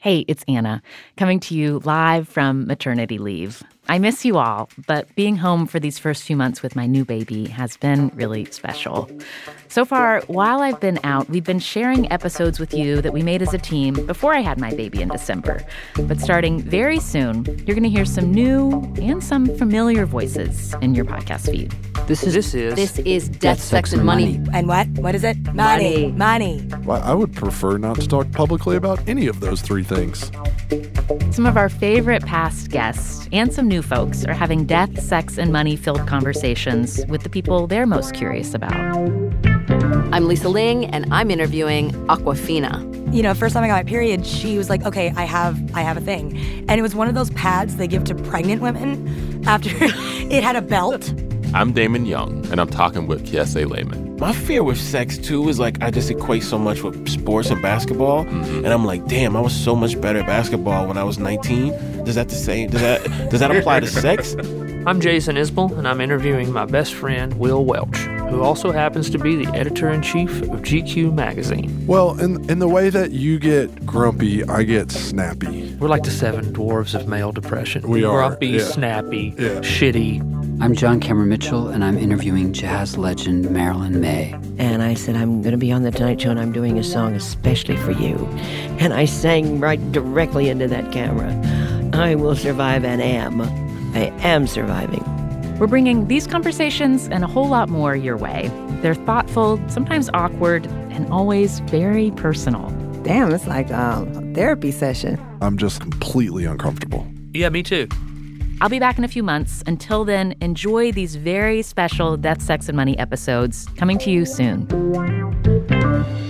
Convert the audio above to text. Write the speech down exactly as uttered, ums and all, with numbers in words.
Hey, it's Anna, coming to you live from maternity leave. I miss you all, but being home for these first few months with my new baby has been really special. So far, while I've been out, we've been sharing episodes with you that we made as a team before I had my baby in December. But starting very soon, you're going to hear some new and some familiar voices in your podcast feed. This is This is This is Death, Death Sex, and Money. money. And what? What is it? Money. Money. money. Well, I would prefer not to talk publicly about any of those three things. Some of our favorite past guests and some new folks are having death, sex, and money-filled conversations with the people they're most curious about. I'm Lisa Ling, and I'm interviewing Awkwafina. You know, first time I got my period, she was like, okay, I have I have a thing. And it was one of those pads they give to pregnant women after it had a belt. I'm Damon Young, and I'm talking with Kiese Lehman. My fear with sex, too, is like I just equate so much with sports and basketball. Mm-hmm. And I'm like, damn, I was so much better at basketball when I was nineteen. Does that the same? Does that does that apply to sex? I'm Jason Isbell, and I'm interviewing my best friend, Will Welch, who also happens to be the editor-in-chief of G Q magazine. Well, in, in the way that you get grumpy, I get snappy. We're like the seven dwarves of male depression. We are, Grumpy, yeah. snappy, Yeah. shitty. I'm John Cameron Mitchell, and I'm interviewing jazz legend Marilyn May. And I said, I'm going to be on The Tonight Show, and I'm doing a song especially for you. And I sang right directly into that camera. I will survive and am. I am surviving. We're bringing these conversations and a whole lot more your way. They're thoughtful, sometimes awkward, and always very personal. Damn, it's like um, a therapy session. I'm just completely uncomfortable. Yeah, me too. I'll be back in a few months. Until then, enjoy these very special Death, Sex, and Money episodes coming to you soon.